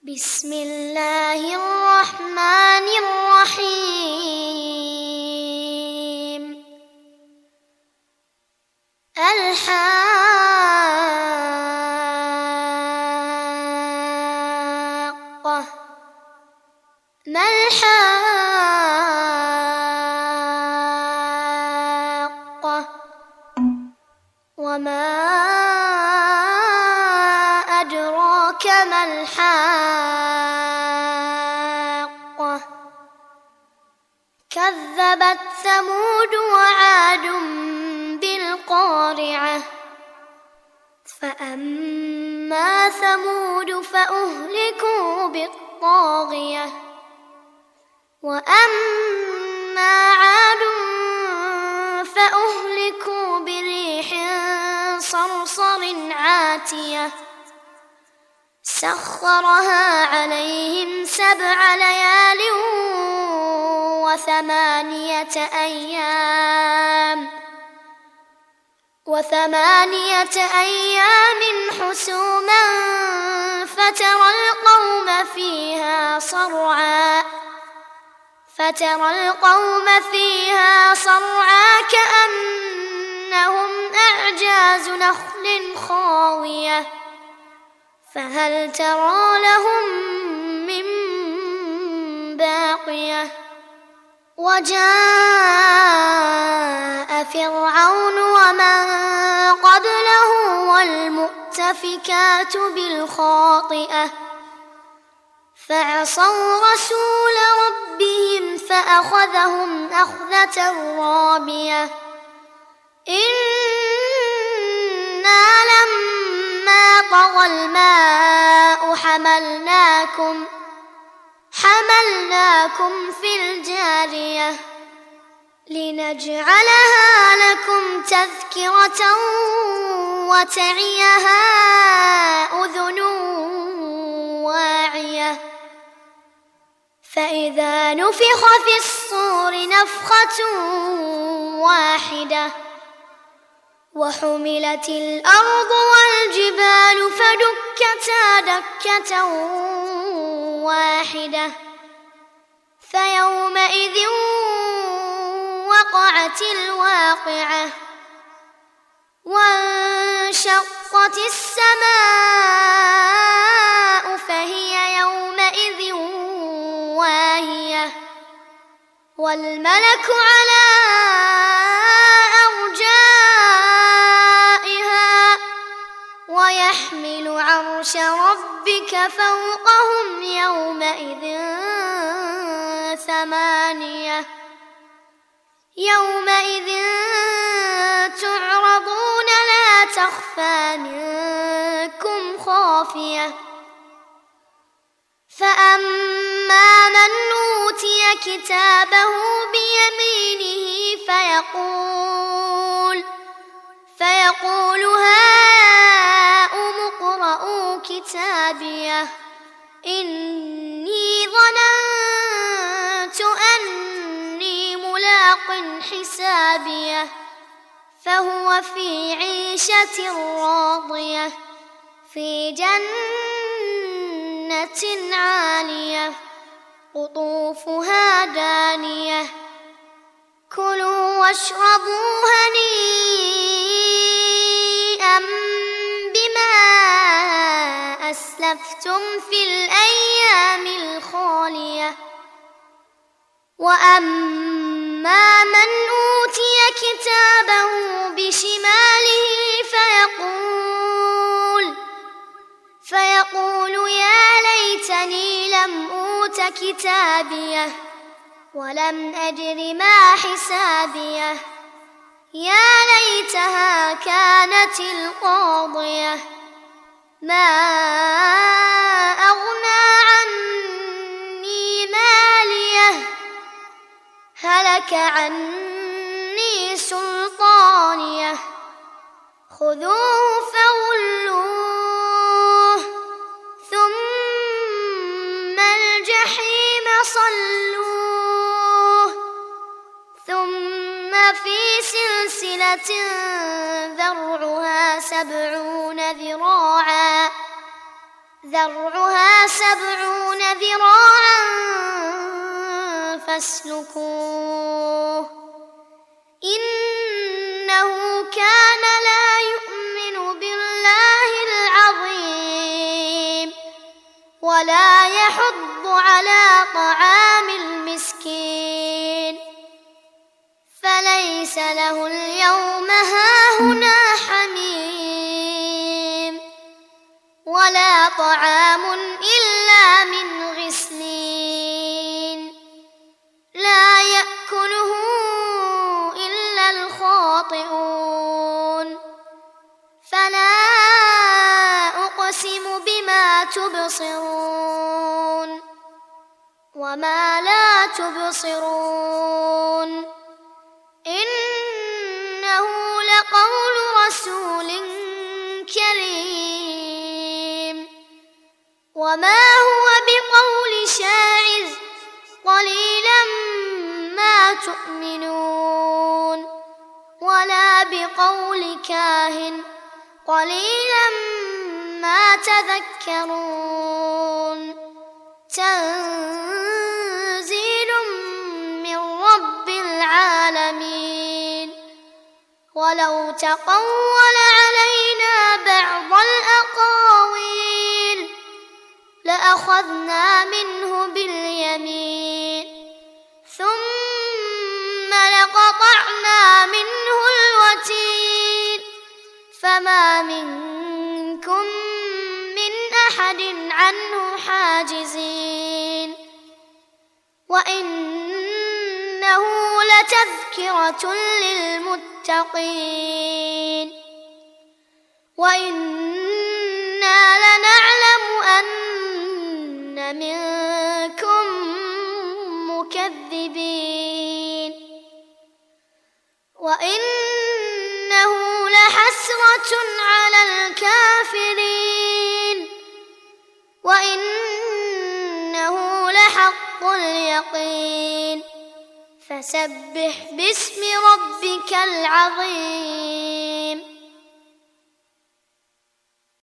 بسم الله الرحمن الرحيم. الحاقة. ما الحاقة؟ وما أدراك ما الحاقة؟ كذبت ثمود وعاد بالقارعة. فأما ثمود فأهلكوا بالطاغية، وأما عاد فأهلكوا بريح صرصر عاتية سخرها عليهم 7 ليال وثمانية أيام حسوما فترى القوم فيها صرعى كأنهم أعجاز نخل خاوية فهل ترى لهم من باقية. وجاء فرعون ومن قبله والمؤتفكات بالخاطئة فعصوا رسول ربهم فأخذهم أخذة رابية. إنا لما طغى الماء حملناكم في الجارية لنجعلها لكم تذكرة وتعيها أذن واعية. فإذا نفخ في الصور نفخة واحدة وحملت الأرض والجبال فدكتا دكة واحدة فيومئذ وقعت الواقعة وانشقت السماء فهي يومئذ واهية والملك على أرجائها ويحمل عرش ربك فوقهم يومئذ 8 يومئذ تعرضون لا تخفى منكم خافية. فأما من أوتي كتابه بيمينه فيقول هاؤم اقرءوا كتابيه إني ظننت أني ملاق حسابيه فهو في عيشة راضية في جنة عالية قطوفها دانية. كلوا واشربوا هنيئا بما أسلفتم في الأيام الخالية. وأما من أوتي كتابه بشماله فيقول يا ليتني لم أوت كتابيه ولم أدر ما حسابيه يا ليتها كانت القاضية ما أغنى عني ماليه هلك عني سلطانيه خذوه فغلوه ثم الجحيم صلوه ثم في سلسلة ذرعها 70 ذراعا فاسلكوه إنه كان لا يؤمن بالله العظيم ولا يحض على طعام المسكين فليس له اليوم هاهنا حميم ولا طعام إلا من غسلين لا يأكله إلا الخاطئون فلا أقسم بما تبصرون وما لا تبصرون إنه لقول رسول كريم وما هو بقول شاعر قليلا ما تؤمنون ولا بقول كاهن قليلا ما تذكرون تنزيل من رب العالمين ولو تقول علينا بعض الأقاويل لأخذنا منه باليمين ثم لقطعنا منه الوتين فما منكم من أحد عنه حاجزين وإنه لتذكرة للمتقين وإنا لنعلم أن منكم مكذبين وإنه لحسرة على الكافرين وإنه لحق اليقين فسبح باسم ربك العظيم